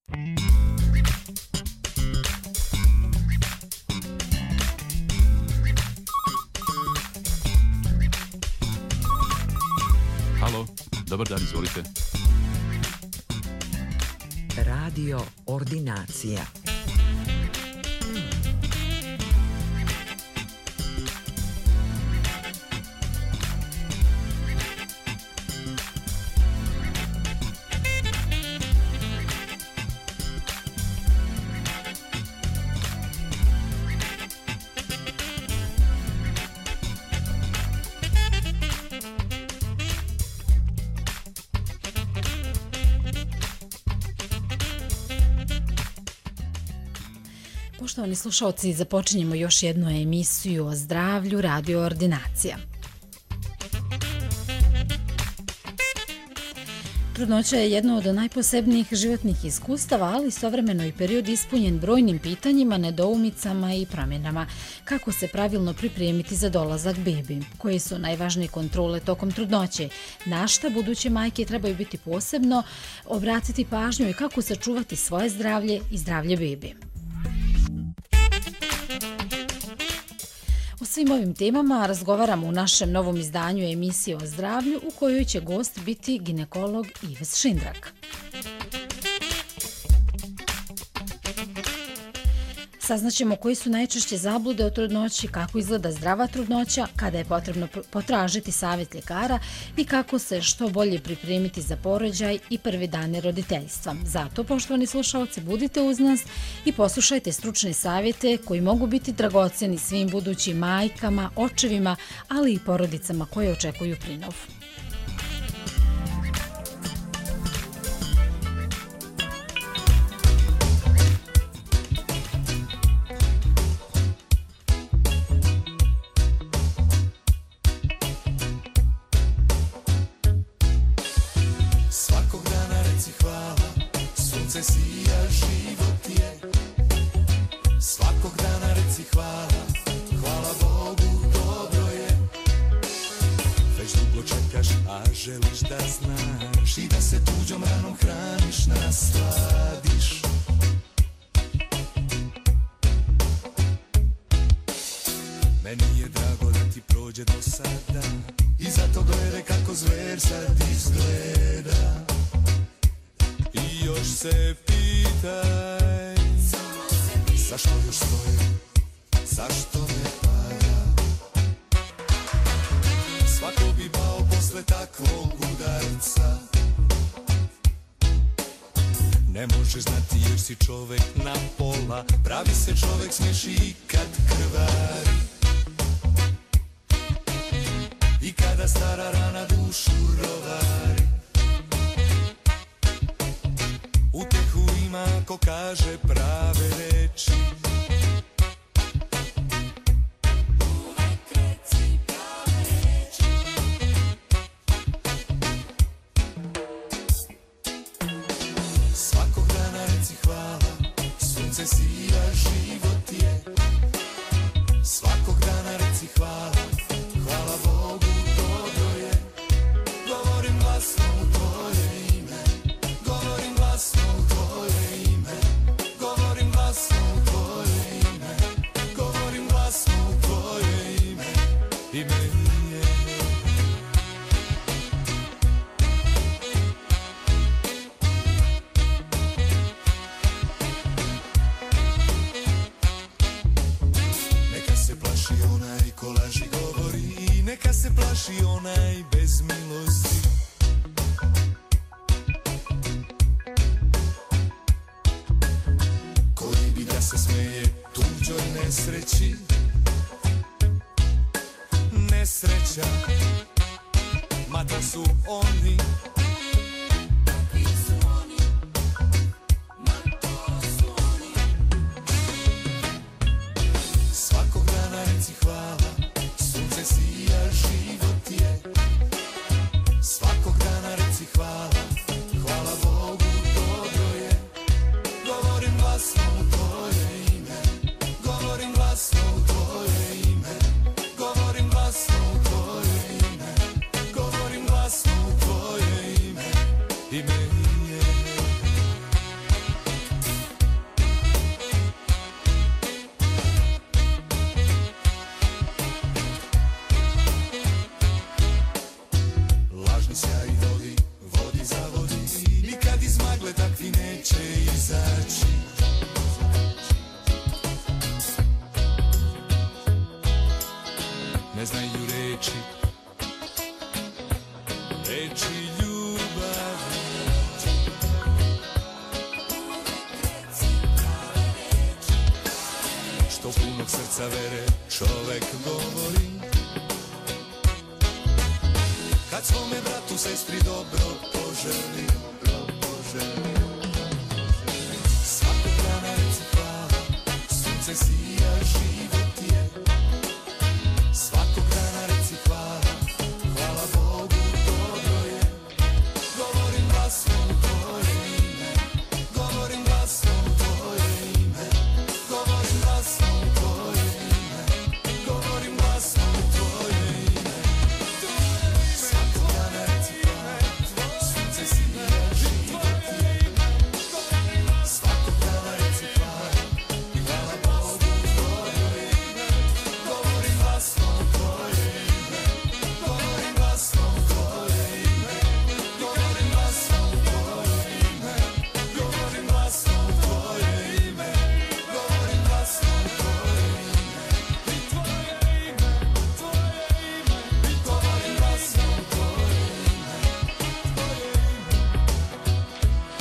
Halo, dobar dan, izvolite. Radio Ordinacija. Poštovani slušalci, započinjemo još jednu emisiju o zdravlju Radio Ordinacija. Trudnoća je jedno od najposebnijih životnih iskustava, ali istovremeno i period ispunjen brojnim pitanjima, nedoumicama i promjenama. Kako se pravilno pripremiti za dolazak bebi? Koje su najvažnije kontrole tokom trudnoće? Na šta buduće majke trebaju biti posebno obratiti pažnju i kako sačuvati svoje zdravlje i zdravlje bebi? O svim ovim temama razgovaramo u našem novom izdanju emisije o zdravlju u kojoj će gost biti ginekolog Ives Šindrak. Saznaćemo koji su najčešće zablude o trudnoći, kako izgleda zdrava trudnoća, kada je potrebno potražiti savjet ljekara i kako se što bolje pripremiti za porođaj i prvi dane roditeljstva. Zato, poštovani slušalci, budite uz nas i poslušajte stručne savjete koji mogu biti dragocjeni svim budućim majkama, očevima, ali i porodicama koje očekuju prinov. Želiš da znaš i da se tuđom ranom hraniš, nasladiš. Meni je drago da ti prođe do sada i zato gledaj kako zver sad izgleda. I još se pitaj zašto još stojim, zašto ne pada. Svako bi bao posle takvog udarca. Ne možeš znati jer si čovek na pola. Pravi se čovek smeši i kad krvari. I kada stara rana dušu rovari. Utehu ima ko kaže prave reči. Sija život je. Svakog dana reci hvala, hvala Bogu, dobro je. Govorim glasno u tvoje ime, govorim glasno u tvoje ime, govorim glasno u tvoje ime, govorim glasno u tvoje ime, ime je. Neka se plaši onaj bez milosti. Koji bi da se smeje tuđoj nesreći. Nesreća, ma to su oni. Svakog dana reci hvala. Sija život je. Svakog dana reci hvala, hvala Bogu, dobro je. Govorim glasno u tvoje ime, govorim glasno u tvoje ime, govorim glasno u tvoje ime, govorim glasno u tvoje ime. srca vere čovek govori. Kad svome bratu, sestri dobro poželi, svakog dana reci hvala, sunce sija, život je. Svakog dana reci hvala, hvala Bogu, dobro je. Govorim glasom tvoje ime, govorim glasom tvoje ime, govorim glasom tvoje ime, govorim glasom tvoje ime. Svakog dana reci hvala, sunce sija, život je. Svakog dana reci hvala, hvala Bogu, dobro je. Govorim glasom tvoje ime, govorim glasom tvoje ime, govorim glasom tvoje ime, govorim glasom tvoje ime, govorim glasom tvoje ime, i tvoje ime, i govorim glasom tvoje ime, tvoje ime.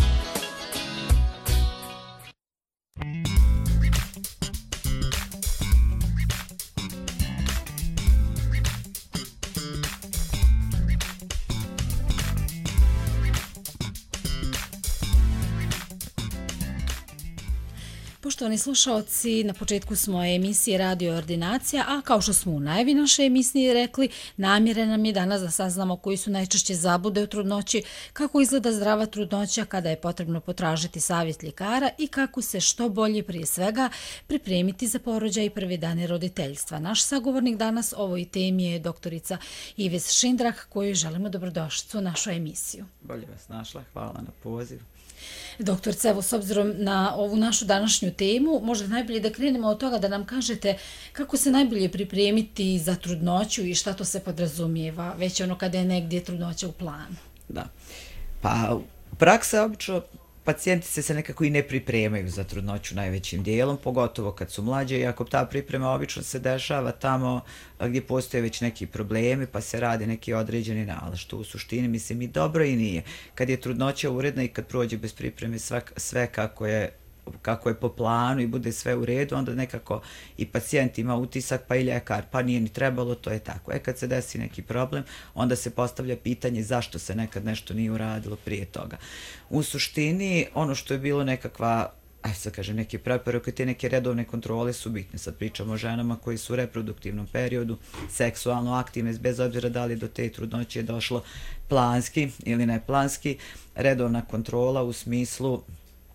Poštovani slušaoci, na početku smo emisije Radio Ordinacija, a kao što smo u najavi naše emisije rekli, namjera nam je danas da saznamo koji su najčešće zablude u trudnoći, kako izgleda zdrava trudnoća kada je potrebno potražiti savjet ljekara i kako se što bolje prije svega pripremiti za porođaj i prvi dani roditeljstva. Naš sagovornik danas o ovoj temi je doktorica Ives Šindrah, koju želimo dobrodošlicu u našu emisiju. Bolje vas našla, hvala na poziv. Doktorice, evo s obzirom na ovu našu današnju temu, možda najbolje da krenemo od toga da nam kažete kako se najbolje pripremiti za trudnoću i šta to se podrazumijeva, već ono kada je negdje trudnoća u planu. Da. Pa u praksi obično pacijenti se nekako i ne pripremaju za trudnoću najvećim dijelom, pogotovo kad su mlađe, iako ta priprema obično se dešava tamo gdje postoje već neki problemi, pa se radi neki određeni nalaz, što u suštini mislim i dobro i nije. Kad je trudnoća uredna i kad prođe bez pripreme sve kako je po planu i bude sve u redu, onda nekako i pacijent ima utisak, pa i ljekar, pa nije ni trebalo, to je tako. Kad se desi neki problem, onda se postavlja pitanje zašto se nekad nešto nije uradilo prije toga. U suštini, ono što je bilo nekakva, sad kažem, neke preporuke, te neke redovne kontrole su bitne. Sad pričamo o ženama koji su u reproduktivnom periodu, seksualno aktivne, bez obzira da li do te trudnoće je došlo planski ili neplanski, redovna kontrola u smislu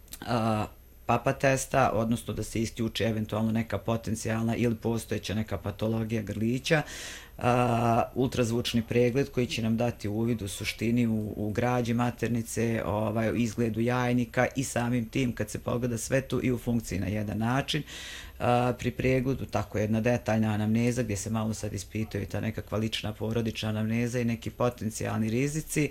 papa testa, odnosno da se isključi eventualno neka potencijalna ili postojeća neka patologija grlića, ultrazvučni pregled koji će nam dati uvid u suštini u građi maternice, u izgledu jajnika i samim tim kad se pogleda sve tu i u funkciji na jedan način. Pri pregledu tako jedna detaljna anamneza gdje se malo sad ispitaju ta nekakva lična porodična anamneza i neki potencijalni rizici.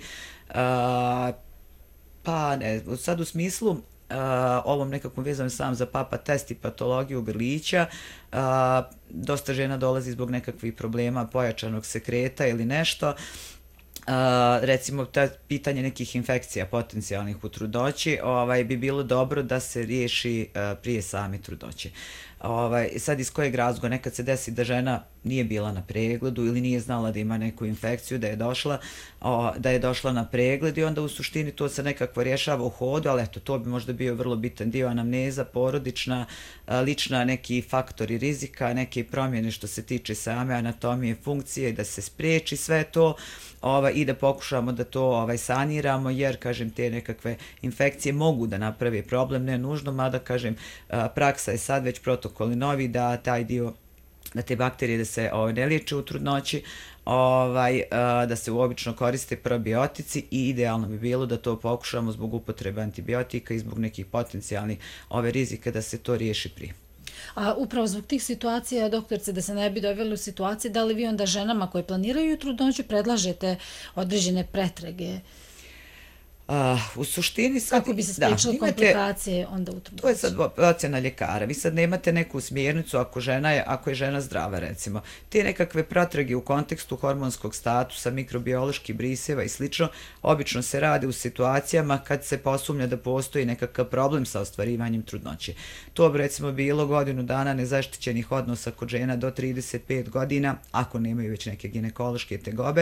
Pa ne, sad u smislu ovom nekakvom vezano sam za papa test i patologiju grlića, dosta žena dolazi zbog nekakvih problema pojačanog sekreta ili nešto. Recimo pitanje nekih infekcija potencijalnih u trudnoći bi bilo dobro da se riješi prije same trudnoće. Sad iz kojeg razloga nekad se desi da žena nije bila na pregledu ili nije znala da ima neku infekciju, da je došla na pregled i onda u suštini to se nekako rješava u hodu, ali eto, to bi možda bio vrlo bitan dio anamneza, porodična, lična, neki faktori rizika, neke promjene što se tiče same anatomije, funkcije, da se spriječi sve to i da pokušamo da to saniramo, jer, kažem, te nekakve infekcije mogu da napravi problem, ne nužno, mada, kažem, praksa je sad već protokoli novi da taj dio, da te bakterije da se ne liječe u trudnoći, da se obično koriste probiotici i idealno bi bilo da to pokušamo zbog upotrebe antibiotika i zbog nekih potencijalnih rizika da se to riješi prije. A upravo zbog tih situacija, doktorice, da se ne bi doveli u situaciji, da li vi onda ženama koje planiraju trudnoću predlažete određene pretrage? U suštini sad... Kako bi se spriječile komplikacije onda u trudnoći? To je sad procjena ljekara. Vi sad nemate neku smjernicu ako je žena zdrava, recimo. Te nekakve pretrage u kontekstu hormonskog statusa, mikrobioloških briseva i slično, obično se rade u situacijama kad se posumnja da postoji nekakav problem sa ostvarivanjem trudnoće. To bi recimo bilo godinu dana nezaštićenih odnosa kod žena do 35 godina, ako nemaju već neke ginekološke tegobe,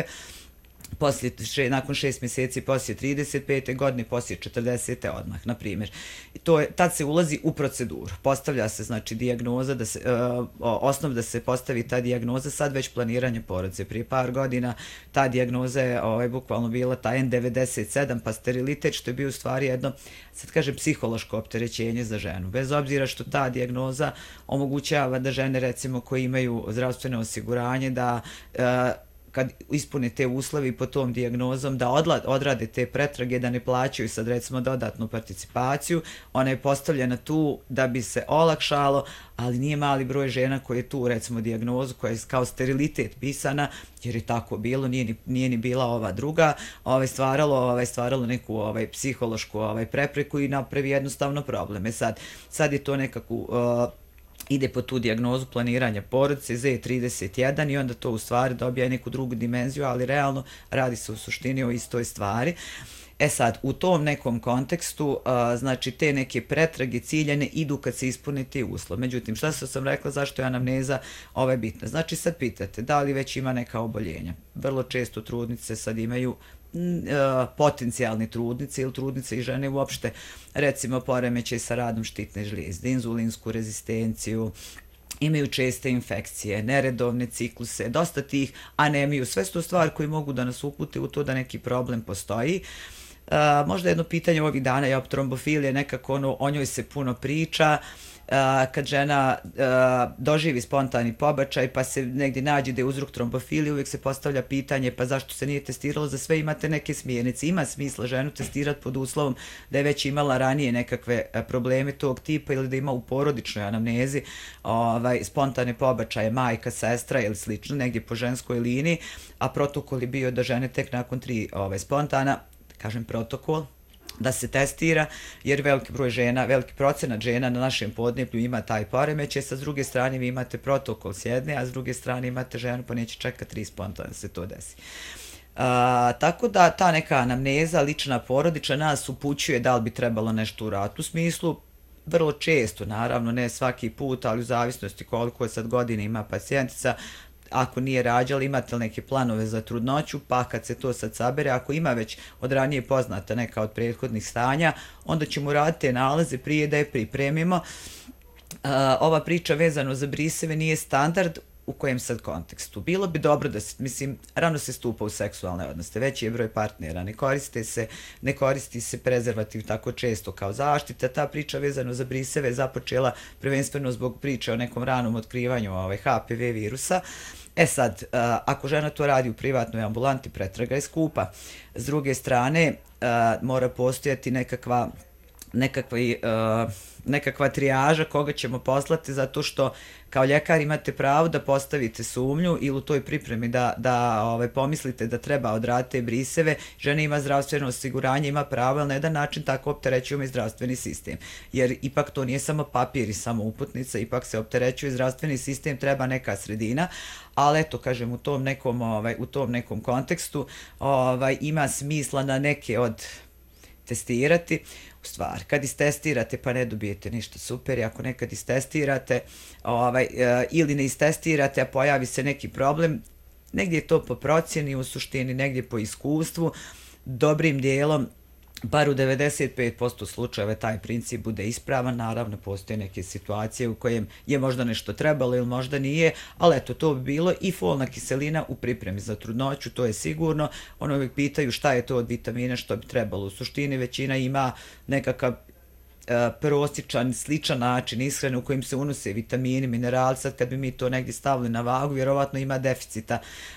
nakon 6 mjeseci poslije 35. godine, poslije 40. odmah, na primjer. Tad se ulazi u proceduru. Postavlja se, znači, dijagnoza, osnov da se postavi ta dijagnoza, sad već planiranje porodice. Prije par godina ta dijagnoza je bukvalno bila ta N97, pa sterilitet, što je bio u stvari jedno, sad kažem, psihološko opterećenje za ženu. Bez obzira što ta dijagnoza omogućava da žene, recimo, koje imaju zdravstveno osiguranje, da kad ispune te uslovi po tom dijagnozom, da odrade te pretrage, da ne plaćaju sad recimo dodatnu participaciju. Ona je postavljena tu da bi se olakšalo, ali nije mali broj žena koje je tu recimo dijagnozu koja je kao sterilitet pisana, jer je tako bilo, nije ni bila ova druga, stvaralo neku psihološku prepreku i napravi jednostavno probleme. Sad je to nekako... ide po tu dijagnozu planiranja porodice Z31 i onda to u stvari dobija neku drugu dimenziju, ali realno radi se u suštini o istoj stvari. Sad, u tom nekom kontekstu, znači te neke pretrage ciljane idu kad se ispune ti uslov. Međutim, šta sam rekla, zašto je anamneza bitna? Znači, sad pitate da li već ima neka oboljenja. Vrlo često trudnice sad imaju potencijalni trudnice ili trudnice i žene uopšte, recimo poremećaj sa radom štitne žlijezde, inzulinsku rezistenciju, imaju česte infekcije, neredovne cikluse, dosta tih, anemiju, sve su to stvari koje mogu da nas upute u to da neki problem postoji. Možda jedno pitanje ovih dana, trombofilija, nekako o njoj se puno priča, kad žena doživi spontani pobačaj pa se negdje nađe da je uzrok trombofilije, uvijek se postavlja pitanje pa zašto se nije testiralo, za sve imate neke smjernice. Ima smisla ženu testirati pod uslovom da je već imala ranije nekakve probleme tog tipa ili da ima u porodičnoj anamnezi spontane pobačaje, majka, sestra ili slično, negdje po ženskoj liniji, a protokol je bio da žene tek nakon 3 spontana, kažem protokol, da se testira, jer veliki procenat žena na našem podneblju ima taj poremećaj, sa s druge strane vi imate protokol s jedne, a s druge strane imate ženu pa neće čekati 3 spontana da se to desi. Tako da ta neka anamneza, lična porodična, nas upućuje da li bi trebalo nešto uraditi. U smislu, vrlo često, naravno, ne svaki put, ali u zavisnosti koliko je sad godine ima pacijentica, ako nije rađala, imate li neke planove za trudnoću, pa kad se to sad sabere, ako ima već od ranije poznata neka od prethodnih stanja, onda ćemo raditi te nalaze prije da je pripremimo. Ova priča vezano za briseve nije standard u kojem sad kontekstu. Bilo bi dobro da se, rano se stupa u seksualne odnose, veći je broj partnera, ne koristi se prezervativ tako često kao zaštita. Ta priča vezano za briseve je započela prvenstveno zbog priče o nekom ranom otkrivanju HPV virusa. Sad, ako žena to radi u privatnoj ambulanti, pretraga je skupa. S druge strane, mora postojati nekakva trijaža koga ćemo poslati, zato što kao ljekar imate pravo da postavite sumnju ili u toj pripremi da pomislite da treba odraditi te briseve. Žena ima zdravstveno osiguranje, ima pravo, ali na jedan način tako opterećujemo i zdravstveni sistem. Jer ipak to nije samo papir i samo uputnica, ipak se opterećuje zdravstveni sistem, treba neka sredina, ali eto, kažem, u tom nekom kontekstu ima smisla na neke od testirati. U stvari, kad istestirate pa ne dobijete ništa, super, i ako nekad istestirate ili ne istestirate, a pojavi se neki problem, negdje je to po procjeni, u suštini negdje po iskustvu, dobrim dijelom, bar u 95% slučajeva taj princip bude ispravan. Naravno, postoje neke situacije u kojem je možda nešto trebalo ili možda nije, ali eto, to bi bilo i folna kiselina u pripremi za trudnoću, to je sigurno. Ono uvijek pitaju šta je to od vitamina što bi trebalo. U suštini većina ima nekakav prosječan, sličan način ishrane u kojim se unose vitamini, minerali. Sad kad bi mi to negdje stavili na vagu, vjerovatno ima deficita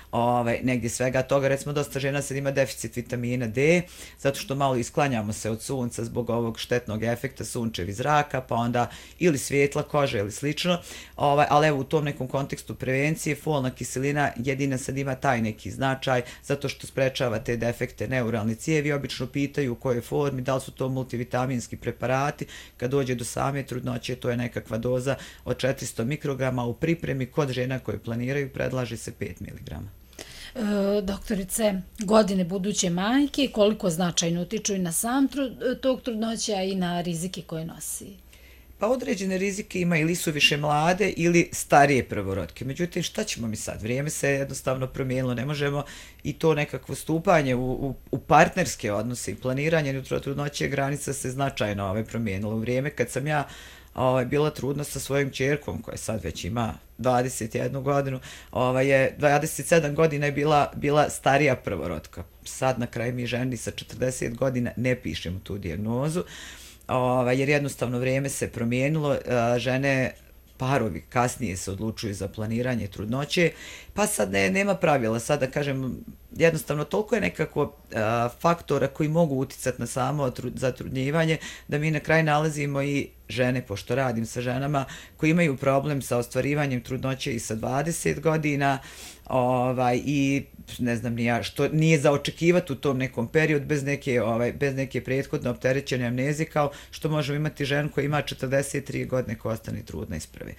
negdje svega toga. Recimo, dosta žena sad ima deficit vitamina D, zato što malo isklanjamo se od sunca zbog ovog štetnog efekta sunčevi zraka, pa onda ili svijetla kože ili slično, ali evo u tom nekom kontekstu prevencije folna kiselina jedina sad ima taj neki značaj, zato što sprečava te defekte neuralne cijevi. Obično pitaju u kojoj formi, da li su to multivitaminski preparati. Kad dođe do same trudnoće, to je nekakva doza od 400 mikrograma. U pripremi kod žena koje planiraju predlaže se 5 miligrama. Doktorice, godine buduće majke koliko značajno utiču i na sam tog trudnoća i na rizike koje nosi? Pa određene rizike ima ili su više mlade ili starije prvorodke. Međutim, šta ćemo mi sad? Vrijeme se jednostavno promijenilo, ne možemo i to nekakvo stupanje u partnerske odnose i planiranje trudnoće granica se značajno promijenilo. U vrijeme kad sam ja bila trudna sa svojim ćerkom, koja sad već ima 21 godinu, 27 godina je bila starija prvorodka. Sad na kraju mi ženi sa 40 godina ne pišemo tu dijagnozu, jer jednostavno vrijeme se promijenilo, žene, parovi kasnije se odlučuju za planiranje trudnoće, pa sad nema pravila, sad da kažem, jednostavno toliko je nekako faktora koji mogu uticati na samo zatrudnjivanje, da mi na kraju nalazimo i žene, pošto radim sa ženama, koji imaju problem sa ostvarivanjem trudnoće i sa 20 godina, i ne znam ni ja, što nije za očekivati u tom nekom periodu bez neke prethodne opterećene amnezije, kao što možemo imati ženu koja ima 43 godine koja ostane trudna iz prve.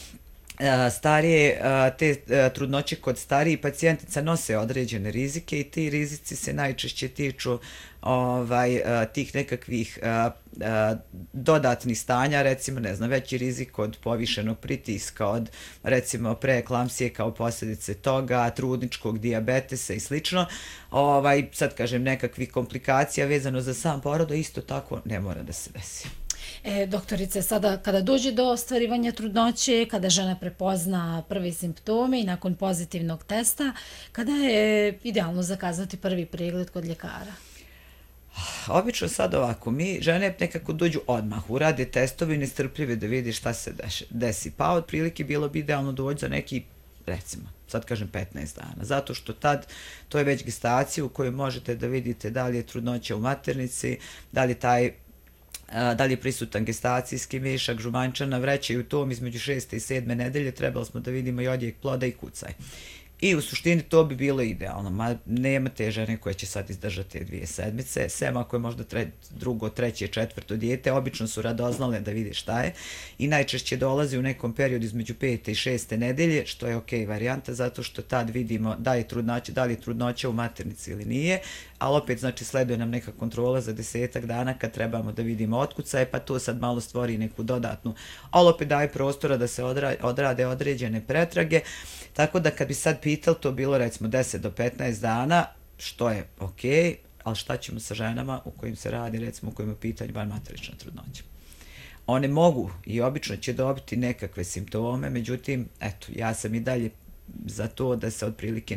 Te trudnoće kod starijih pacijentica nose određene rizike i ti rizici se najčešće tiču tih nekakvih dodatnih stanja, recimo, ne znam, veći rizik od povišenog pritiska, od recimo preeklamsije kao posljedice toga, trudničkog dijabetesa i slično. Sad kažem, nekakvih komplikacija vezano za sam porod, isto tako ne mora da se desi. Doktorice, sada kada dođe do ostvarivanja trudnoće, kada žena prepozna prvi simptome i nakon pozitivnog testa, kada je idealno zakazati prvi pregled kod ljekara? Obično sad ovako, mi žene nekako dođu odmah, urade testovi nestrpljive da vidi šta se desi, pa otprilike bilo bi idealno doći za neki, recimo, sad kažem 15 dana, zato što tad to je već gestacija u kojoj možete da vidite da li je trudnoća u maternici, da li je prisutan gestacijski mišak, žumančana vreća, i u tom između 6. i 7. nedelje trebali smo da vidimo i odjek ploda i kucaj. I u suštini to bi bilo idealno, nema te žene koje će sad izdržati 2 sedmice, sem ako je možda drugo, treće, četvrto dijete, obično su radoznale da vide šta je i najčešće dolazi u nekom periodu između 5. i 6. nedelje, što je ok varijanta, zato što tad vidimo da li je trudnoća u maternici ili nije, ali opet znači sleduje nam neka kontrola za 10 dana kad trebamo da vidimo otkucaje, pa to sad malo stvori neku dodatnu, ali opet daje prostora da se odrade određene pretrage, tako da kad bi sad pitali, to bilo recimo 10 do 15 dana, što je ok, ali šta ćemo sa ženama u kojim se radi, recimo u kojima je pitanje vanmaterična trudnoća. One mogu i obično će dobiti nekakve simptome, međutim, eto, ja sam i dalje za to da se otprilike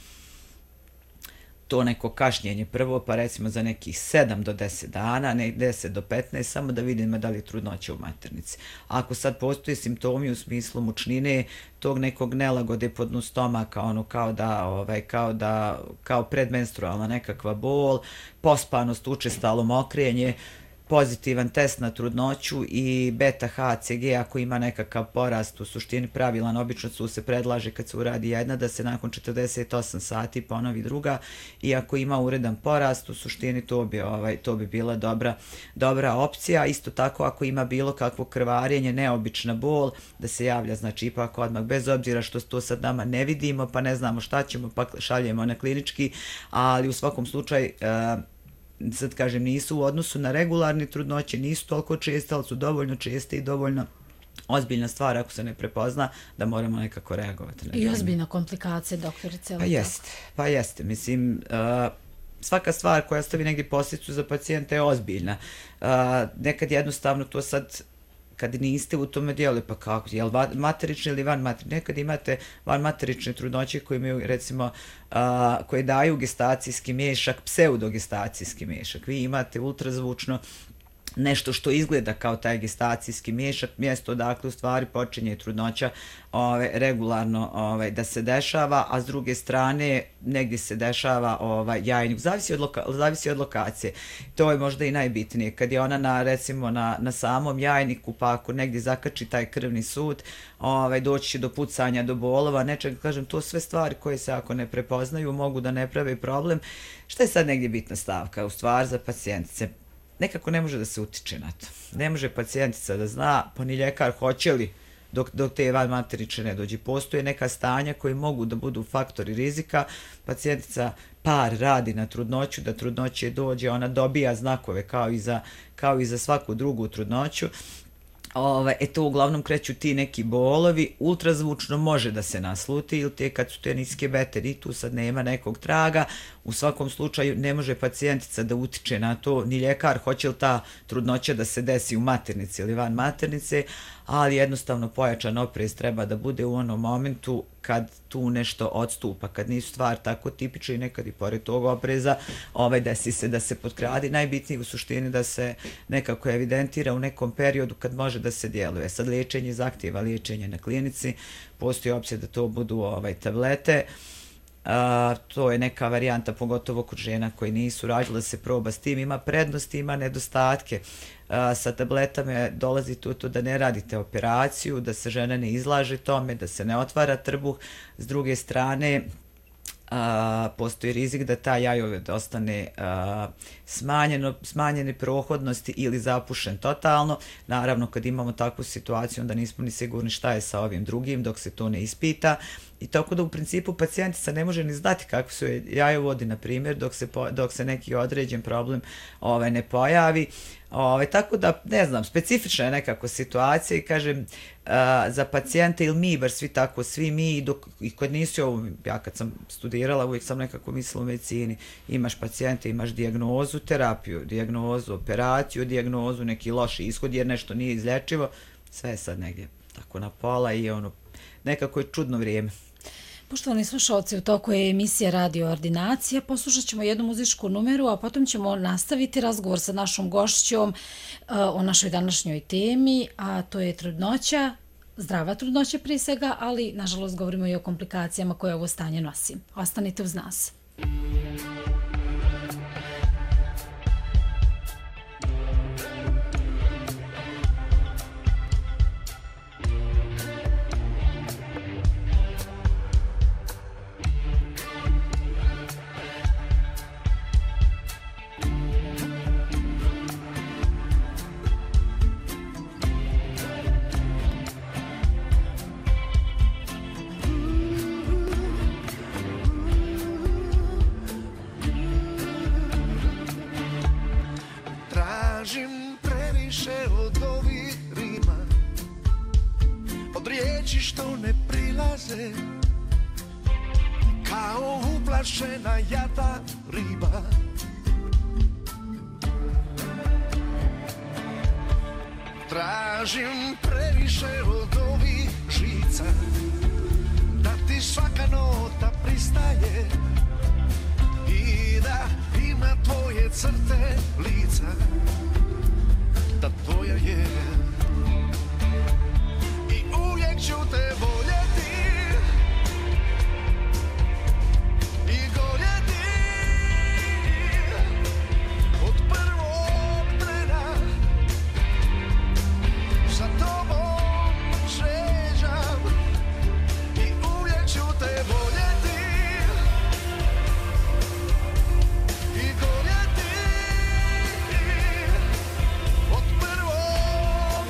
to neko kašnjenje prvo, pa recimo za nekih 7 do 10 dana, ne 10 do 15, samo da vidimo da li je trudnoća u maternici. Ako sad postoje simptomi u smislu mučnine, tog nekog nelagode po dnu stomaka, kao predmenstrualna nekakva bol, pospanost, učestalo mokrenje, pozitivan test na trudnoću i beta HCG ako ima nekakav porast, u suštini pravilan, obično se predlaže kad se uradi jedna da se nakon 48 sati ponovi druga, i ako ima uredan porast, u suštini to bi bila dobra opcija. Isto tako ako ima bilo kakvo krvarenje, neobična bol, da se javlja, znači ipak odmah, bez obzira što to sad nama ne vidimo pa ne znamo šta ćemo, pa šaljemo na klinički, ali u svakom slučaju sad kažem, nisu u odnosu na regularne trudnoće, nisu toliko česte, ali su dovoljno česte i dovoljno ozbiljna stvar ako se ne prepozna da moramo nekako reagovati. I ozbiljna komplikacija, doktorice. Pa jeste. Mislim, svaka stvar koja ostavi negdje posljedicu za pacijenta je ozbiljna. Nekad jednostavno to sad, kad niste u tome dijelu, pa kako, je li materični ili vanmaterični? Nekad imate vanmaterične trudnoće koje imaju, recimo, koje daju gestacijski miješak, pseudogestacijski miješak. Vi imate ultrazvučno nešto što izgleda kao taj gestacijski miješak, mjesto odakle u stvari počinje trudnoća regularno da se dešava, a s druge strane negdje se dešava jajnik. Zavisi od lokacije. To je možda i najbitnije. Kad je ona recimo na samom jajniku, pa ako negdje zakači taj krvni sud, doći će do pucanja, do bolova, nečega, kažem, to sve stvari koje se ako ne prepoznaju mogu da ne prave problem. Šta je sad negdje bitna stavka? U stvari za pacijentice. Nekako ne može da se utiče na to. Ne može pacijentica da zna, pa ni ljekar hoće li dok te vanmaterične ne dođe. Postoje neka stanja koji mogu da budu faktori rizika. Pacijentica par radi na trudnoću, da trudnoće dođe, ona dobija znakove kao i za svaku drugu trudnoću. To uglavnom kreću ti neki bolovi, ultrazvučno može da se nasluti ili te kad su te niske beteri, tu sad nema nekog traga, u svakom slučaju ne može pacijentica da utiče na to, ni ljekar hoće li ta trudnoća da se desi u maternici ili van maternice, ali jednostavno pojačan oprez treba da bude u onom momentu kad tu nešto odstupa, kad nisu stvari tako tipične i nekad i pored tog opreza desi se da se potkradi. Najbitnije u suštini da se nekako evidentira u nekom periodu kad može da se djeluje. Sad liječenje zahtijeva liječenje na klinici, postoji opcija da to budu tablete. To je neka varijanta, pogotovo kod žena koji nisu rađile, se proba s tim, ima prednosti, ima nedostatke. Sa tabletama dolazi to da ne radite operaciju, da se žena ne izlaže tome, da se ne otvara trbuh. S druge strane, postoji rizik da taj jajoved ostane smanjene prohodnosti ili zapušen totalno. Naravno, kad imamo takvu situaciju, onda nismo ni sigurni šta je sa ovim drugim dok se to ne ispita. I tako da u principu pacijentica ne može ni znati kakvi su jajovodi, na primjer, dok se neki određen problem ne pojavi. Tako da, ne znam, specifična je nekako situacija i kažem, za pacijente ili mi, bar svi mi, i kod nisi ovo, ja kad sam studirala, uvijek sam nekako mislila u medicini, imaš pacijente, imaš dijagnozu, terapiju, dijagnozu, operaciju, dijagnozu, neki loši ishod jer nešto nije izlječivo, sve je sad negdje tako na pola i nekako je čudno vrijeme. Poštovani slušalci, u toku je emisija Radio Ordinacija. Poslušat ćemo jednu muzičku numeru, a potom ćemo nastaviti razgovor sa našom gošćom o našoj današnjoj temi, a to je trudnoća, zdrava trudnoća prije svega, ali nažalost govorimo i o komplikacijama koje ovo stanje nosi. Ostanite uz nas. Tražim previše od ovih rima, od riječi što ne prilaze, kao uplašena jata riba. Tražim previše od ovih žica, da ti svaka nota pristaje i da ima tvoje crte lica, da tvoja je i uvijek ću te voljeti i goljeti od prvog trena. Za tobom šeđam i uvijek ću te voljeti i goljeti od prvog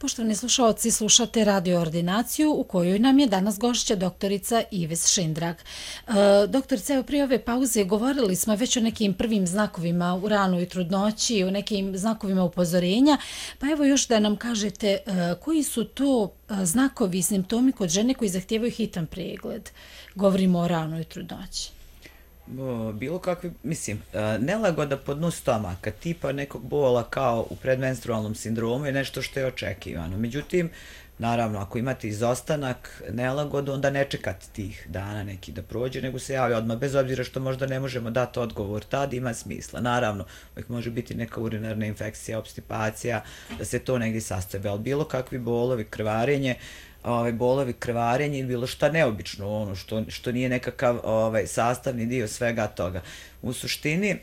Poštovani slušalci, slušate Radio Ordinaciju u kojoj nam je danas gošća doktorica Ives Šindrag. Doktorica, evo prije ove pauze govorili smo već o nekim prvim znakovima u ranoj trudnoći, o nekim znakovima upozorenja, pa evo još da nam kažete koji su to znakovi i simptomi kod žene koji zahtijevaju hitan pregled. Govorimo o ranoj trudnoći. Bilo kakvi, mislim, nelagoda po dnu stomaka, tipa nekog bola kao u predmenstrualnom sindromu je nešto što je očekivano. Međutim, naravno, ako imate izostanak, nelagodu, onda ne čekate tih dana neki da prođe, nego se javi odmah, bez obzira što možda ne možemo dati odgovor, tad ima smisla. Naravno, uvijek može biti neka urinarna infekcija, obstipacija, da se to negdje sastavi, ali bilo kakvi bolovi, krvarenje, bolovi, krvarenje ili bilo šta neobično, ono što nije nekakav sastavni dio svega toga. U suštini,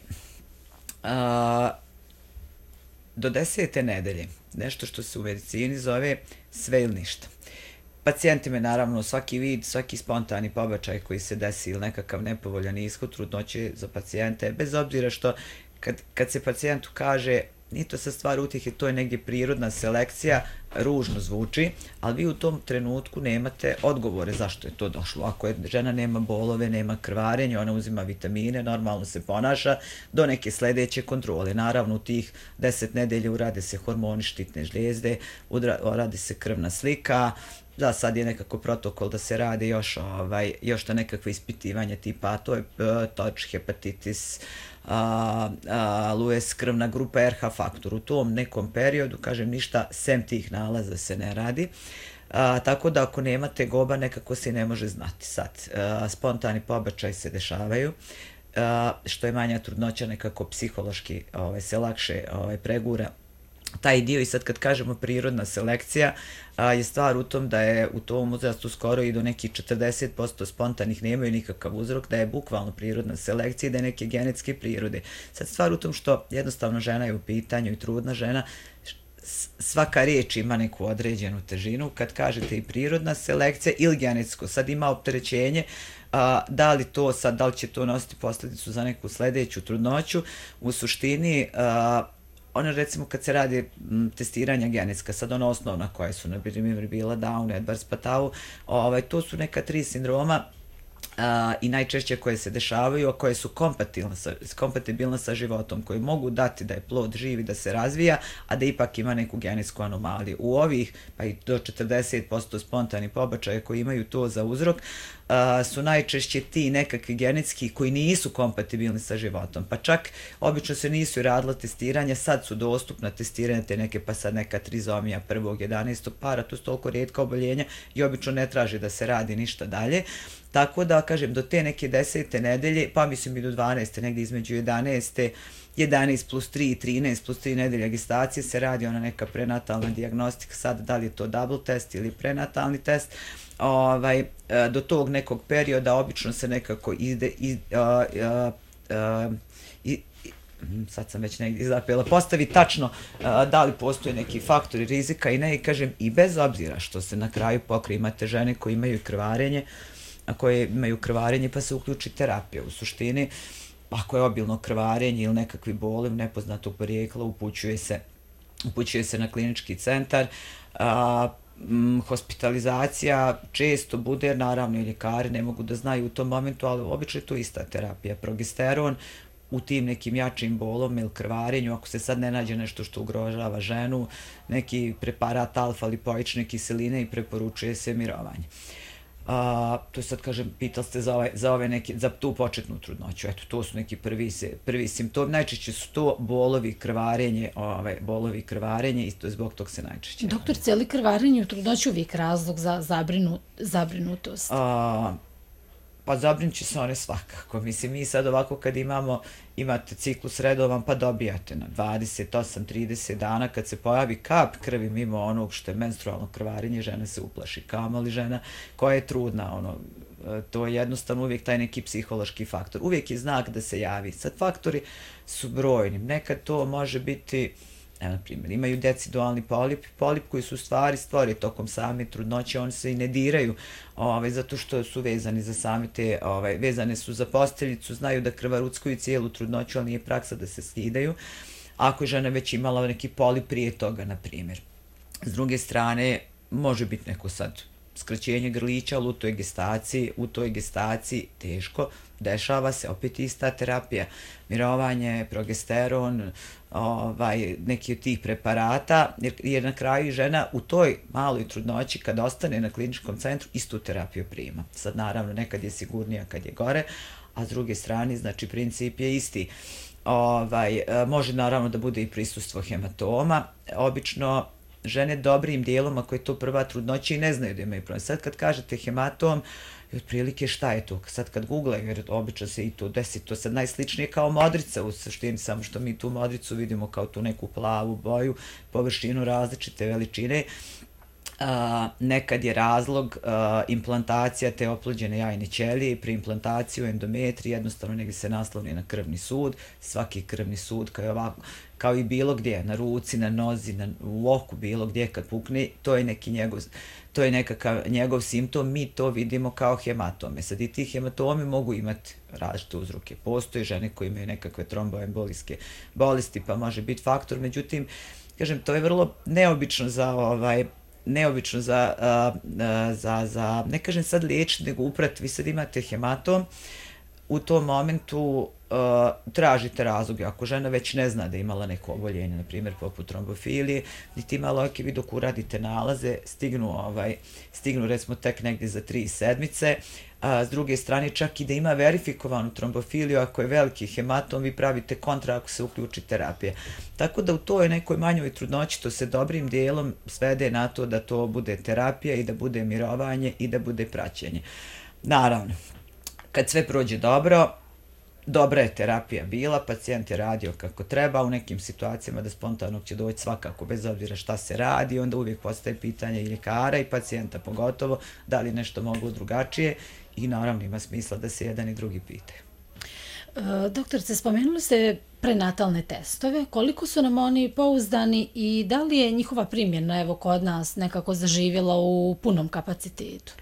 do 10. nedelje, nešto što se u medicini zove sve ili ništa. Pacijenti me naravno svaki vid, svaki spontani pobačaj koji se desi ili nekakav nepovoljan ishod trudnoće za pacijente, bez obzira što kad se pacijentu kaže nije to sad stvar utjehe, to je negdje prirodna selekcija, ružno zvuči, ali vi u tom trenutku nemate odgovore zašto je to došlo. Ako je žena nema bolove, nema krvarenje, ona uzima vitamine, normalno se ponaša do neke sljedeće kontrole. Naravno, u tih 10 nedelja urade se hormoni štitne žlijezde, uradi se krvna slika, da sad je nekako protokol da se rade još to nekakve ispitivanja tipa, a to je toč, hepatitis, Lewis, krvna grupa, RH faktor. U tom nekom periodu, kažem, ništa sem tih nalaza se ne radi. Tako da ako nemate goba, nekako se ne može znati. Sad, spontani pobačaj se dešavaju, što je manja trudnoća, nekako psihološki se lakše pregura taj dio. I sad kad kažemo prirodna selekcija, je stvar u tom da je u tom uzrastu skoro i do nekih 40% spontanih nemaju nikakav uzrok, da je bukvalno prirodna selekcija i da je neke genetske prirode. Sad stvar u tom što jednostavno žena je u pitanju i trudna žena, svaka riječ ima neku određenu težinu. Kad kažete i prirodna selekcija ili genetsko, sad ima opterećenje, da li će to nositi posljedicu za neku sljedeću trudnoću, u suštini ono recimo kad se radi testiranja genetska, sad ona osnovna koja su, na primjer, bila Down, Edwards, Patau, to su neka 3 sindroma i najčešće koje se dešavaju, a koje su kompatibilne sa životom, koje mogu dati da je plod živi, da se razvija, a da ipak ima neku genetsku anomaliju. U ovih, pa i do 40% spontanih pobačaja koji imaju to za uzrok, su najčešće ti nekakvi genetski koji nisu kompatibilni sa životom. Pa čak obično se nisu radila testiranja, sad su dostupna testiranja te neke, pa sad neka trizomija 1. 11. para, to su toliko rijetka oboljenja i obično ne traži da se radi ništa dalje. Tako da, kažem, do te neke 10. nedelje, pa mislim i do 12. negdje između 11. 11 plus 3, 13 plus 3 nedelje gestacije se radi ona neka prenatalna dijagnostika, sad da li je to double test ili prenatalni test. Do tog nekog perioda obično se nekako sad sam već negdje zapela, postavi tačno da li postoje neki faktori rizika i ne, i kažem, i bez obzira što se na kraju pokrije, imate žene koje imaju krvarenje, pa se uključi terapija. U suštini, ako je obilno krvarenje ili nekakvi boli nepoznatog porijekla, upućuje se na klinički centar. Hospitalizacija često bude, naravno i ljekari ne mogu da znaju u tom momentu, ali obično je to ista terapija. Progesteron u tim nekim jačim bolom ili krvarenju, ako se sad ne nađe nešto što ugrožava ženu, neki preparat alfa-lipoične kiseline i preporučuje se mirovanje. To sad kažem, pitali ste za tu početnu trudnoću. Eto, to su neki prvi simptomi. Najčešće su to bolovi, krvarenje i zbog tog se najčešće. Doktor, cijeli krvarenje u trudnoći uvijek razlog za zabrinutost? Pa zabrinut će se one svakako. Mislim, mi sad ovako kad imate ciklus redovan, pa dobijate na 28-30 dana, kad se pojavi kap krvi mimo onog što je menstrualno krvarenje, žena se uplaši, kamoli žena koja je trudna, to je jednostavno uvijek taj neki psihološki faktor. Uvijek je znak da se javi. Sad faktori su brojni. Nekad to može biti, na primjer, imaju decidualni polip koji su stvori tokom same trudnoće, oni se i ne diraju zato što su vezani za same vezane su za posteljicu, znaju da krvaruckaju cijelu trudnoću, ali nije praksa da se skidaju. Ako je žena već imala neki polip prije toga, na primjer. S druge strane, može biti neko sad skraćenje grlića, ali u toj gestaciji teško, dešava se opet ista terapija, mirovanje, progesteron, neki od tih preparata, jer na kraju žena u toj maloj trudnoći kada ostane na kliničkom centru istu terapiju prima. Sad naravno nekad je sigurnija kad je gore, a s druge strane znači princip je isti. Može naravno da bude i prisustvo hematoma, obično žene dobrim dijelom, ako je to prva trudnoća i ne znaju da imaju problem. Sad kad kažete hematom, otprilike šta je to? Sad kad googlaju, jer obično se i to desi, to sad najsličnije kao modrica u suštini, samo što mi tu modricu vidimo kao tu neku plavu boju, površinu različite veličine. Nekad je razlog implantacija te oplođene jajne ćelije, pri implantaciji u endometri jednostavno negdje se nasloni na krvni sud, svaki krvni sud kao i bilo gdje, na ruci, na nozi, u oku, bilo gdje kad pukne, to je nekakav njegov simptom, mi to vidimo kao hematome. Sad i ti hematome mogu imati različite uzroke. Postoje žene koje imaju nekakve tromboembolijske bolesti, pa može biti faktor, međutim, kažem, to je vrlo neobično za ne kažem sad liječiti, nego uprat, vi sad imate hematom, u tom momentu tražite razloge. Ako žena već ne zna da je imala neko oboljenje, na primjer poput trombofilije, niti imala vi dok uradite nalaze, stignu recimo tek negdje za 3 sedmice, a s druge strane čak i da ima verifikovanu trombofiliju, ako je veliki hematom, vi pravite kontra ako se uključi terapija. Tako da u toj nekoj manjoj trudnoći to se dobrim dijelom svede na to da to bude terapija i da bude mirovanje i da bude praćenje. Naravno, kad sve prođe dobro, dobra je terapija bila, pacijent je radio kako treba, u nekim situacijama da spontanog će doći svakako, bez obzira šta se radi, onda uvijek postaje pitanje i ljekara i pacijenta pogotovo, da li nešto moglo drugačije i naravno ima smisla da se jedan i drugi pitaju. Doktorice, spomenuli ste prenatalne testove, koliko su nam oni pouzdani i da li je njihova primjena evo kod nas nekako zaživjela u punom kapacitetu?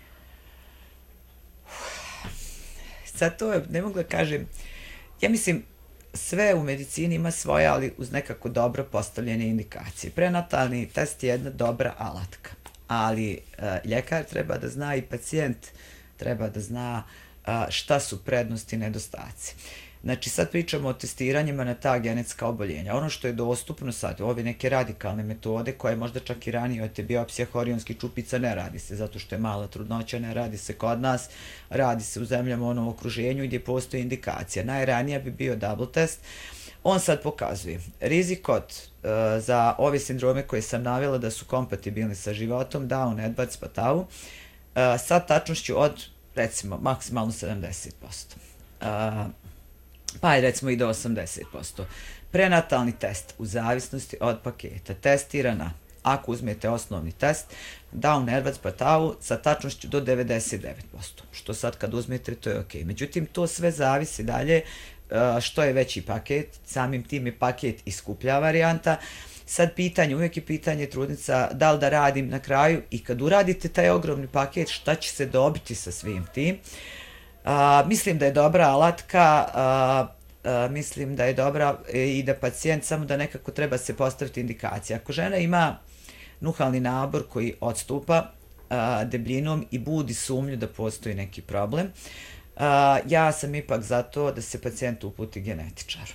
Sad to je, ne mogu da kažem, ja mislim sve u medicini ima svoje, ali uz nekako dobro postavljene indikacije. Prenatalni test je jedna dobra alatka, ali ljekar treba da zna i pacijent treba da zna šta su prednosti i nedostaci. Znači sad pričamo o testiranjima na ta genetska oboljenja. Ono što je dostupno sad, ove neke radikalne metode koje možda čak i ranije od te biopsija horionskih čupica ne radi se, zato što je mala trudnoća, ne radi se kod nas, radi se u zemljama u onom okruženju gdje postoji indikacija. Najranija bi bio double test. On sad pokazuje rizik za ove sindrome koje sam navela da su kompatibilni sa životom, Down, Edwards, Patau, sa tačnošću od recimo maksimalno 70%. Pa je recimo i do 80%. Prenatalni test u zavisnosti od paketa testira na, ako uzmete osnovni test, Down, Edwards, Patau sa tačnošću do 99%, što sad kad uzmete to je ok. Međutim, to sve zavisi dalje što je veći paket, samim tim je paket i skuplja varijanta. Sad uvijek je pitanje trudnica da li da radim na kraju i kad uradite taj ogromni paket, šta će se dobiti sa svim tim. Mislim da je dobra alatka, mislim da je dobra i da pacijent samo da nekako treba se postaviti indikacija. Ako žena ima nuhalni nabor koji odstupa debljinom i budi sumnju da postoji neki problem, ja sam ipak za to da se pacijent uputi genetičaru.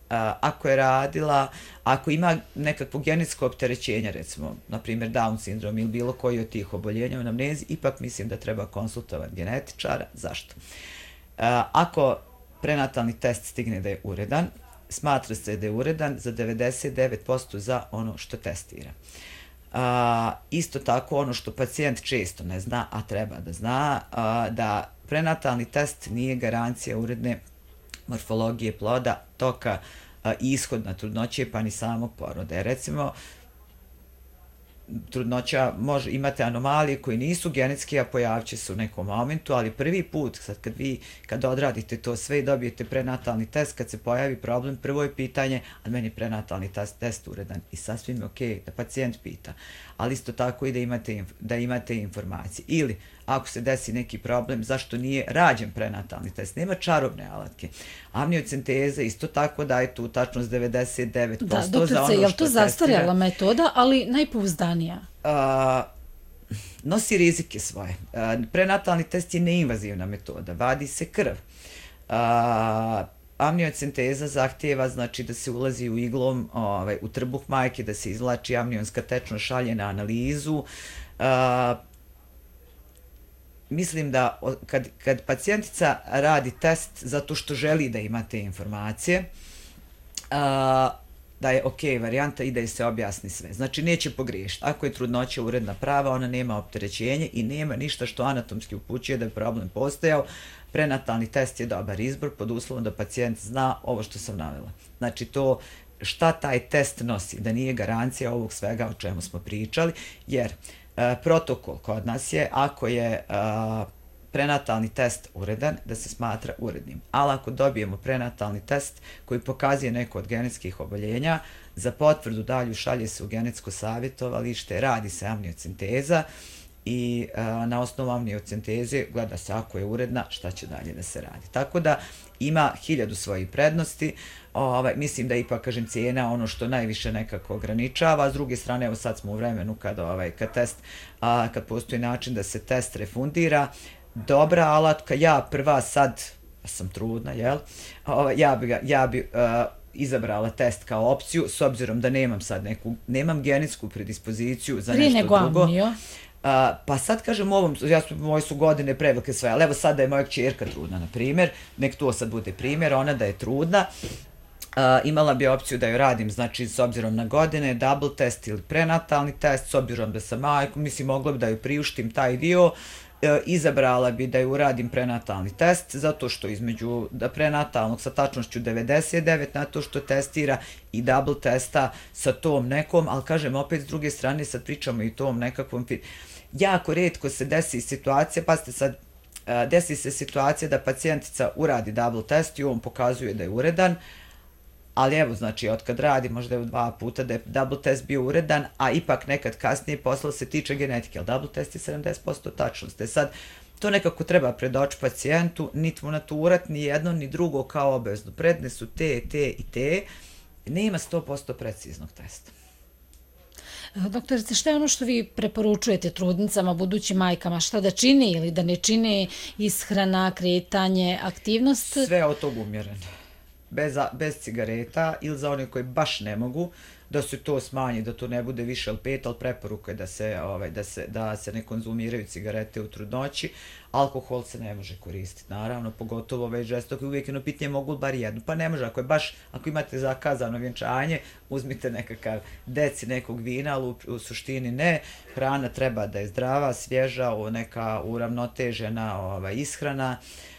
Ako ima nekakvo genetsko opterećenje, recimo, na primjer Down sindrom ili bilo koji od tih oboljenja u anamnezi, ipak mislim da treba konsultovati genetičara. Zašto? Ako prenatalni test stigne da je uredan, smatra se da je uredan za 99% za ono što testira. Isto tako ono što pacijent često ne zna, a treba da zna, da prenatalni test nije garancija uredne morfologije ploda, toka i ishodna trudnoće, pa ni samog poroda. Recimo, trudnoća imate anomalije koje nisu genetske, a pojavit će se u nekom momentu, ali prvi put, sad kad odradite to sve i dobijete prenatalni test, kad se pojavi problem, prvo je pitanje, a meni je prenatalni test uredan i sasvim je ok da pacijent pita, ali isto tako i da imate informacije. Ili, ako se desi neki problem, zašto nije rađen prenatalni test? Nema čarobne alatke. Amniocenteza isto tako daje tu tačnost 99% da, doktorice, je li to zastarjela metoda, ali najpouzdanija? jednostavnija? Nosi rizike svoje. Prenatalni test je neinvazivna metoda, vadi se krv. Amniocenteza zahtijeva znači da se ulazi u iglom u trbuh majke, da se izvlači amnionska tečnost, šalje na analizu. Mislim da kad pacijentica radi test zato što želi da ima te informacije, da je ok varijanta i da je se objasni sve. Znači neće pogriješiti. Ako je trudnoća uredna prava, ona nema opterećenje i nema ništa što anatomski upućuje da je problem postojao. Prenatalni test je dobar izbor pod uslovom da pacijent zna ovo što sam navela. Znači to šta taj test nosi, da nije garancija ovog svega o čemu smo pričali, jer protokol kod nas je ako je prenatalni test uredan, da se smatra urednim. Ali ako dobijemo prenatalni test koji pokazuje neko od genetskih oboljenja, za potvrdu dalju šalje se u genetsko savjetovalište, radi se amniocenteza i na osnovu amniocenteze gleda se ako je uredna šta će dalje da se radi. Tako da ima 1000 svojih prednosti. Mislim da ipak, kažem, cijena ono što najviše nekako ograničava, a s druge strane, evo sad smo u vremenu kad postoji način da se test refundira, dobra alatka, ja prva sad sam trudna, jel? Ja bi izabrala test kao opciju, s obzirom da nemam genetsku predispoziciju za nešto drugo. Pa sad kažem moje su godine prevelike sve, ali evo sad da je moja kćerka trudna, na primjer, nek to sad bude primjer, ona da je trudna, imala bi opciju da joj radim, znači s obzirom na godine, double test ili prenatalni test, s obzirom da sam majku, mislim mogla bi da joj priuštim taj dio, izabrala bi da joj uradim prenatalni test, zato što između prenatalnog sa tačnošću 99 na to što testira i double testa sa tom nekom, ali kažem opet s druge strane sad pričamo i tom nekakvom, jako rijetko se desi situacija, pazite sad, desi se situacija da pacijentica uradi double test i on pokazuje da je uredan, ali evo, znači, otkad radi, možda je 2 puta da je double test bio uredan, a ipak nekad kasnije posla se tiče genetike, ali double test je 70% tačnosti. Sad, to nekako treba predoći pacijentu, niti mu naturat ni jedno ni drugo kao obavezno. Predne su te i te, nema 100% preciznog testa. Doktorice, šta je ono što vi preporučujete trudnicama, budućim majkama, šta da čini ili da ne čini, ishrana, kretanje, aktivnost? Sve od tog umjereno. Bez cigareta ili za one koji baš ne mogu, da se to smanji, da to ne bude više od 5, ali preporuka je da se ne konzumiraju cigarete u trudnoći. Alkohol se ne može koristiti, naravno, pogotovo već žestoko. Uvijek jedno pitanje, mogu li bar jednu? Pa ne može, ako imate zakazano vjenčanje, uzmite nekakav deci nekog vina, ali u suštini ne. Hrana treba da je zdrava, svježa, neka uravnotežena ishrana.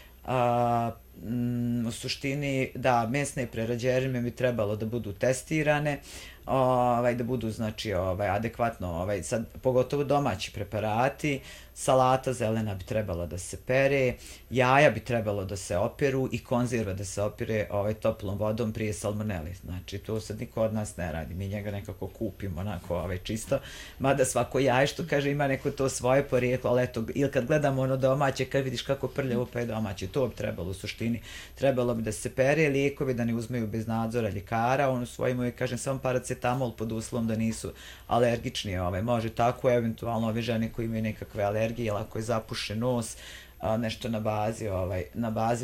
U suštini, da, mesne prerađevine bi trebalo da budu testirane, da budu, znači, adekvatno, sad, pogotovo domaći preparati, salata zelena bi trebala da se pere, jaja bi trebalo da se operu i konzerva da se opere toplom vodom prije salmoneli. Znači, to sad niko od nas ne radi, mi njega nekako kupimo, onako, čisto, mada svako jaje, što kaže, ima neko to svoje porijeklo, ali eto, ili kad gledamo ono domaće, kad vidiš kako prljavo pa je domaće, to bi trebalo u suštini, trebalo bi da se pere, lijekovi da ne uzmeju bez nadzora ljekara, on u svojim uvijek, kažem, samo paracetamol pod uslovom da nisu alergični, može tako, eventualno ove žene koji imaju nekakve alergije, ili ako je zapušen nos, nešto na bazi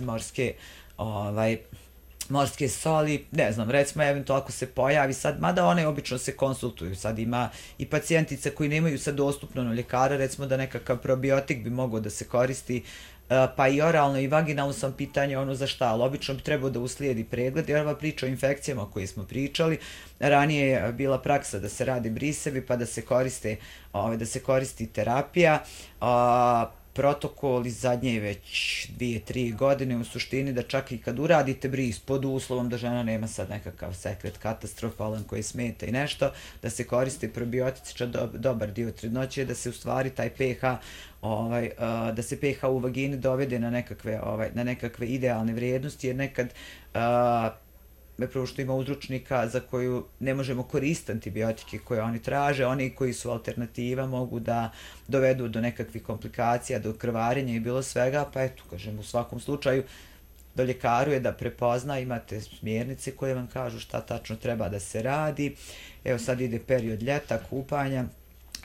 morske soli, ne znam, recimo eventualno ako se pojavi sad, mada one obično se konsultuju, sad ima i pacijentice koji nemaju sad dostupno na ljekara, recimo da nekakav probiotik bi mogao da se koristi, pa i oralno i vaginalno sam pitanje ono za šta, ali obično bi trebao da uslijedi pregled, jer ova priča o infekcijama o kojoj smo pričali, ranije je bila praksa da se radi brisevi pa da se koristi terapija, protokol iz zadnje već 2-3 godine u suštini da čak i kad uradite bris pod uslovom da žena nema sad nekakav sekret katastrofalan koji smeta i nešto, da se koriste probiotici, dobar dio trudnoće, da se u stvari taj pH da se pH u vagini dovede na nekakve idealne vrijednosti, jer nekad prvo što ima uzročnika za koju ne možemo koristiti antibiotike koje oni traže, oni koji su alternativa mogu da dovedu do nekakvih komplikacija, do krvarenja i bilo svega, pa eto, kažem, u svakom slučaju do ljekaru je da prepozna, imate smjernice koje vam kažu šta tačno treba da se radi. Evo sad ide period ljeta, kupanja,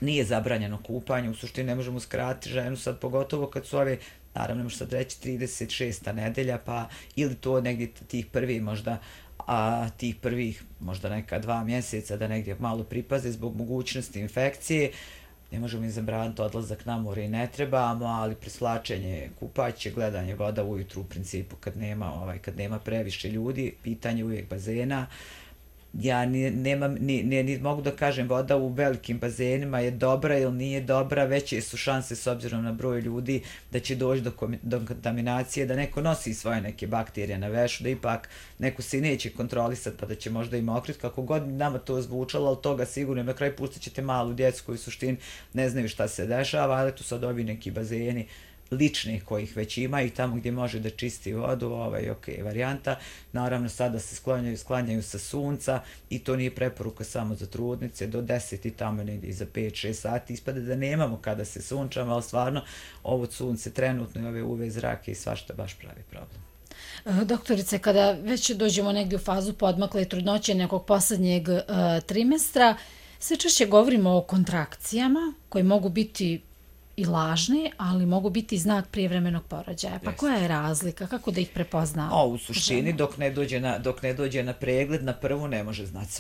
nije zabranjeno kupanje, u suštini ne možemo uskratiti ženu sad, pogotovo kad su ove, naravno ne možeš sad reći 36. nedelja, pa ili to negdje tih prvih možda, a tih prvih možda neka 2 mjeseca da negdje malo pripaze zbog mogućnosti infekcije. Ne možemo im zabraniti odlazak na more i ne trebamo, ali presvlačenje, kupaće, gledanje voda ujutru u principu kad nema previše ljudi, pitanje uvijek bazena. Ja ni mogu da kažem voda u velikim bazenima je dobra ili nije dobra, veće su šanse s obzirom na broj ljudi da će doći do kontaminacije, da neko nosi svoje neke bakterije na vešu, da ipak neko se neće kontrolisati pa da će možda i mokriti, kako god nama to zvučalo, ali toga sigurno na kraju pustit ćete malu djecu koji u suštini ne znaju šta se dešava, ali tu sad ovi neki bazeni ličnih kojih već ima i tamo gdje može da čisti vodu, ok, varijanta. Naravno sada se sklanjaju sa sunca i to nije preporuka samo za trudnice, do 10 i tamo negdje za 5-6 sati ispada da nemamo kada se sunčamo, ali stvarno ovo sunce trenutno i ove UV zrake i svašta baš pravi problem. Doktorice, kada već dođemo negdje u fazu poodmakle trudnoće nekog posljednjeg trimestra, sve češće govorimo o kontrakcijama koje mogu biti i lažni, ali mogu biti znak prijevremenog porođaja. Pa koja je razlika? Kako da ih prepozna? U suštini, dok ne dođe na pregled, na prvu ne može znati.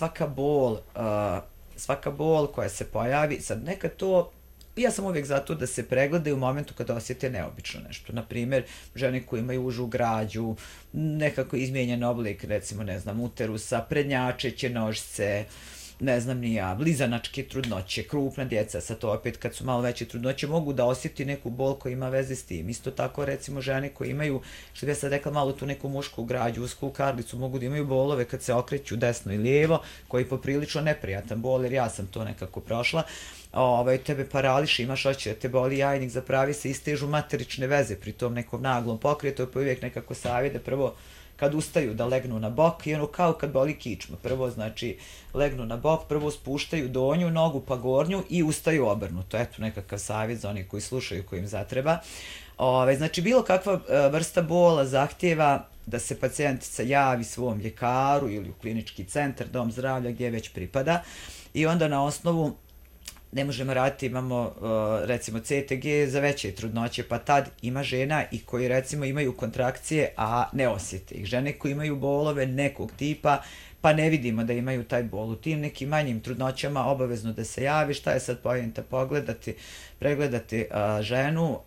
Svaka bol koja se pojavi, sad neka to, ja sam uvijek za to da se pregledaju u momentu kada osjete neobično nešto. Naprimjer, žene koje imaju užu građu, nekako izmijenjen oblik, recimo, ne znam, uterusa, prednjačeće nožice, ne znam ni ja, blizanačke trudnoće, krupna djeca, sad to opet kad su malo veće trudnoće mogu da osjeti neku bol koja ima veze s tim. Isto tako recimo žene koje imaju, što bi ja sad rekla, malo tu neku mušku građu, usku karlicu, mogu da imaju bolove kad se okreću desno i lijevo, koji je poprilično neprijatan bol, jer ja sam to nekako prošla. Tebe parališe, imaš oči da te boli jajnik, zapravi se, istežu materične veze pri tom nekom naglom pokretu, pa uvijek nekako savjet da prvo kad ustaju da legnu na bok i ono kao kad boli kičma. Prvo znači legnu na bok, prvo spuštaju donju nogu pa gornju i ustaju obrnuto. Eto nekakav savjet za oni koji slušaju, koji im zatreba. Znači bilo kakva vrsta bola zahtjeva da se pacijentica javi svom ljekaru ili u klinički centar, dom zdravlja gdje već pripada i onda na osnovu ne možemo raditi, imamo recimo CTG za veće trudnoće, pa tad ima žena i koji recimo imaju kontrakcije, a ne osjete ih. Žene koji imaju bolove nekog tipa, pa ne vidimo da imaju taj bol. U tim nekim manjim trudnoćama obavezno da se javi, šta je sad pojenta, pregledati ženu.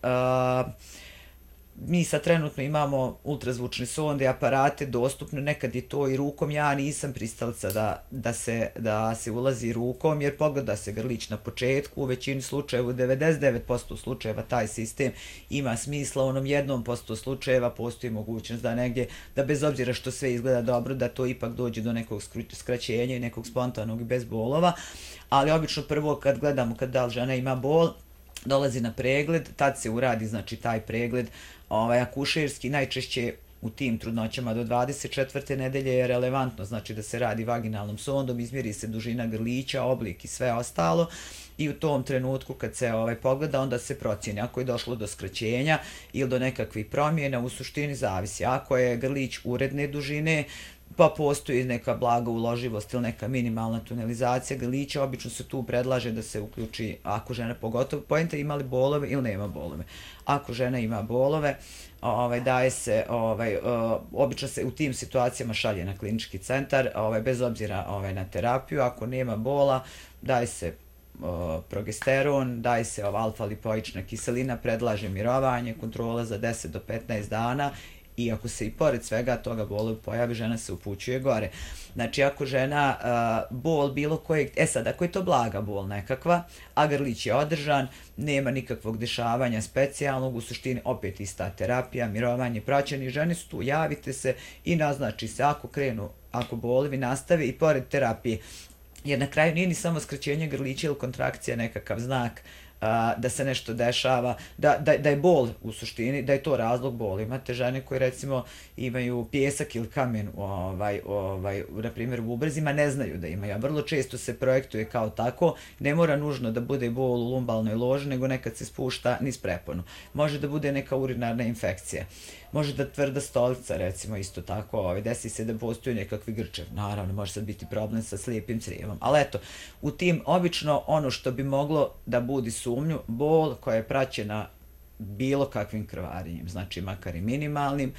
Mi sad trenutno imamo ultrazvučne sonde i aparate dostupne, nekad je to i rukom, ja nisam pristalica da se ulazi rukom jer pogleda se grlić na početku, u većini slučajeva, u 99% slučajeva taj sistem ima smisla, u onom 1% slučajeva postoji mogućnost da negdje, da bez obzira što sve izgleda dobro, da to ipak dođe do nekog skraćenja i nekog spontanog i bez bolova, ali obično prvo kad gledamo kad da li žena ima bol, dolazi na pregled, tad se uradi znači taj pregled akušerski, najčešće u tim trudnoćama do 24. nedelje je relevantno, znači da se radi vaginalnom sondom, izmjeri se dužina grlića, oblik i sve ostalo i u tom trenutku kad se pogleda onda se procjeni ako je došlo do skraćenja ili do nekakvih promjena, u suštini zavisi. Ako je grlić uredne dužine, pa postoji neka blaga uloživost ili neka minimalna tunelizacija grlića, obično se tu predlaže da se uključi, ako žena pogotovo, poenta ima li bolove ili nema bolove. Ako žena ima bolove, daje se, obično se u tim situacijama šalje na klinički centar, bez obzira na terapiju, ako nema bola, daje se progesteron, daje se alfa-lipoična kiselina, predlaže mirovanje, kontrola za 10 do 15 dana i ako se i pored svega toga bol pojavi, žena se upućuje gore. Znači ako žena bol bilo kojeg, sad ako je to blaga bol nekakva, a grlić je održan, nema nikakvog dešavanja specijalnog, u suštini opet ista terapija, mirovanje, praćenje, žene su tu, javite se i naznači se ako bolovi nastave i pored terapije. Jer na kraju nije ni samo skraćenje grlića ili kontrakcija nekakav znak da se nešto dešava, da je bol u suštini, da je to razlog bola. Imate žene koje recimo imaju pijesak ili kamen na primjer u bubrezima, ne znaju da imaju, a vrlo često se projektuje kao tako, ne mora nužno da bude bol u lumbalnoj loži, nego nekad se spušta niz preponu. Može da bude neka urinarna infekcija. može da tvrda stolica, recimo, isto tako, desi se da postoji nekakvi grčev. Naravno, može sad biti problem sa slijepim crijevom. Ali eto, u tim, obično, ono što bi moglo da budi sumnju, bol koja je praćena bilo kakvim krvarenjem, znači makar i minimalnim,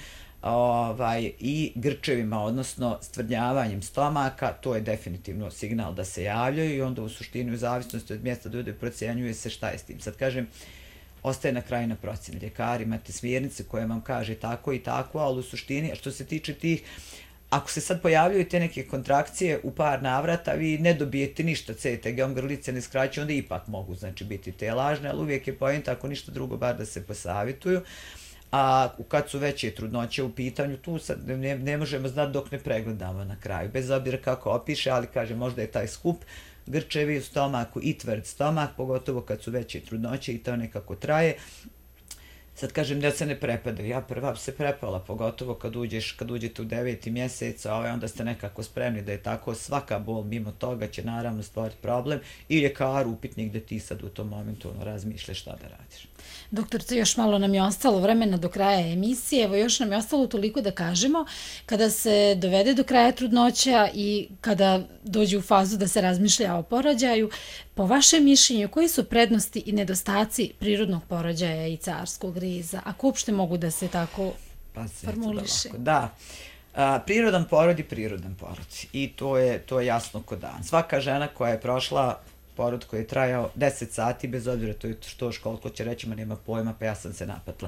i grčevima, odnosno stvrdnjavanjem stomaka, to je definitivno signal da se javljaju i onda u suštini u zavisnosti od mjesta ljudi procjenjuje se šta je s tim. Sad kažem, ostaje na kraju na procjeni. Ljekari, imate smjernice koje vam kaže tako i tako, ali u suštini, što se tiče tih, ako se sad pojavljaju te neke kontrakcije u par navrata, vi ne dobijete ništa CTG-om, grlice ne skraćaju, onda ipak mogu znači biti te lažne, ali uvijek je pojenta, ako ništa drugo, bar da se posavjetuju. A kad su veće trudnoće u pitanju, tu sad ne možemo znati dok ne pregledamo na kraju, bez obzira kako opiše, ali kaže možda je taj skup grčevi u stomaku i tvrd stomak, pogotovo kad su veće trudnoće i to nekako traje. Sad kažem da se ne prepadaju, ja prva se prepala, pogotovo kad uđete u 9. mjesec, onda ste nekako spremni da je tako, svaka bol mimo toga će naravno stvoriti problem i ljekaru upitnik da ti sad u tom momentu razmišljaš šta da radiš. Doktorice, još malo nam je ostalo vremena do kraja emisije, evo još nam je ostalo toliko da kažemo, kada se dovede do kraja trudnoća i kada dođe u fazu da se razmišlja o porođaju, po vašem mišljenju, koji su prednosti i nedostaci prirodnog porođaja i carskog reza, ako uopšte mogu da se tako formuliše? Da, prirodan porod je prirodan porod i to je jasno ko dan. Svaka žena koja je prošla porod koji je trajao 10 sati, bez obzira to je što školko će reći, ma nema pojma, pa ja sam se napatla.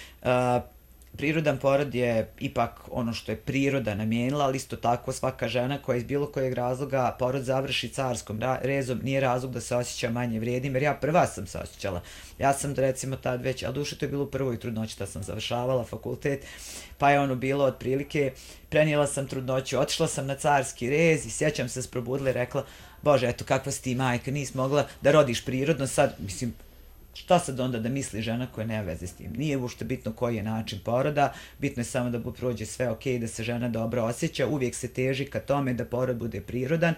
Prirodan porod je ipak ono što je priroda namijenila, ali isto tako svaka žena koja iz bilo kojeg razloga porod završi carskom rezom nije razlog da se osjeća manje vrijednim, jer ja prva sam se osjećala. Ja sam recimo tad već, ali duše to je bilo u prvoj trudnoći da sam završavala fakultet, pa je ono bilo otprilike, prenijela sam trudnoću, otišla sam na carski rez i sjećam se probudila i rekla, Bože, eto kakva si ti majka, nisi mogla da rodiš prirodno, sad, mislim, šta sad onda da misli žena koja nema veze s tim? Nije uopšte bitno koji je način poroda, bitno je samo da prođe sve ok, da se žena dobro osjeća, uvijek se teži ka tome da porod bude prirodan,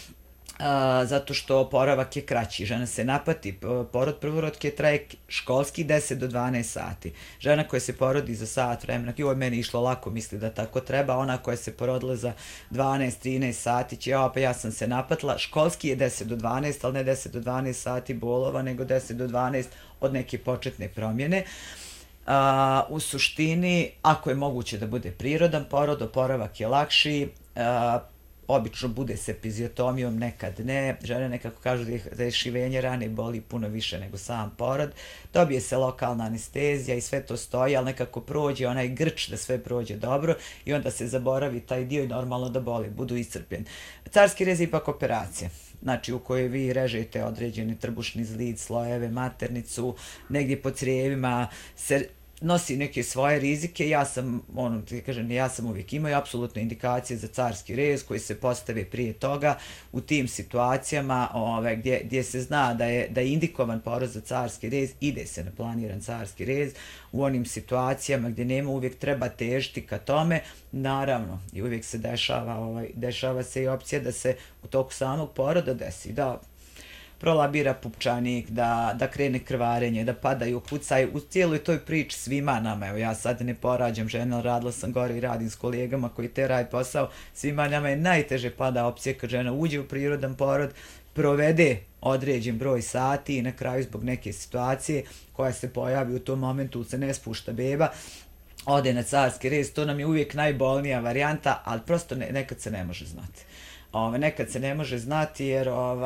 zato što oporavak je kraći. Žena se napati, porod prvorodke traje školski 10 do 12 sati. Žena koja se porodi za sat vremena, joj, meni išlo lako, misli da tako treba, ona koja se porodila za 12-13 sati će, pa ja sam se napatila, školski je 10 do 12, ali ne 10 do 12 sati bolova, nego 10 do 12 od neke početne promjene. U suštini, ako je moguće da bude prirodan porod, oporavak je lakši, obično bude se epiziotomijom, nekad ne. Žene nekako kažu da je šivenje rane boli puno više nego sam porod. Dobije se lokalna anestezija i sve to stoji, ali nekako prođe onaj grč da sve prođe dobro i onda se zaboravi taj dio i normalno da boli, budu iscrpljeni. Carski rez je ipak operacija. Znači u kojoj vi režete određeni trbušni zlid, slojeve, maternicu, negdje po crijevima, nosi neke svoje rizike, ja sam uvijek imao apsolutne indikacije za carski rez koji se postave prije toga u tim situacijama gdje se zna da je indikovan porod za carski rez, ide se na planiran carski rez, u onim situacijama gdje nema uvijek treba težiti ka tome, naravno i uvijek se dešava se i opcija da se u toku samog poroda desi, da prolabira pupčanik, da krene krvarenje, da padaju kucaj. U cijeloj toj priči svima nama, evo ja sad ne porađam žene, ali radila sam gore i radim s kolegama koji te radi posao, svima nama je najteže pada opcija kad žena uđe u prirodan porod, provede određen broj sati i na kraju zbog neke situacije koja se pojavi u tom momentu se ne spušta beba, ode na carski rez, to nam je uvijek najbolnija varijanta, ali prosto nekad se ne može znati. Nekad se ne može znati jer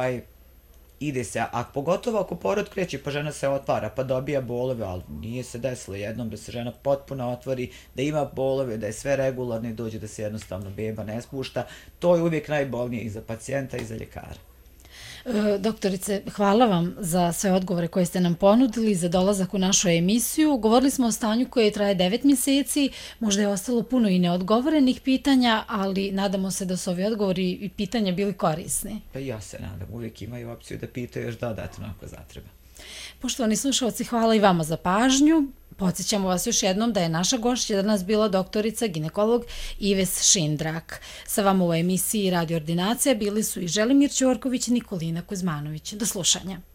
ide se, a pogotovo ako porod kreće pa žena se otvara pa dobija bolove, ali nije se desilo jednom da se žena potpuno otvori, da ima bolove, da je sve regularno i dođe da se jednostavno beba ne spušta, to je uvijek najbolnije i za pacijenta i za ljekara. Doktorice, hvala vam za sve odgovore koje ste nam ponudili, za dolazak u našu emisiju. Govorili smo o stanju koje traje 9 mjeseci, možda je ostalo puno i neodgovorenih pitanja, ali nadamo se da su ovi odgovori i pitanja bili korisni. Pa ja se nadam, uvijek imaju opciju da pitaju još dodatno ako zatreba. Poštovani slušalci, hvala i vama za pažnju. Podsjećamo vas još jednom da je naša gošća danas bila doktorica ginekolog Ives Šindrak. Sa vama u emisiji Radio Ordinacija bili su i Želimir Ćorković i Nikolina Kuzmanović. Do slušanja.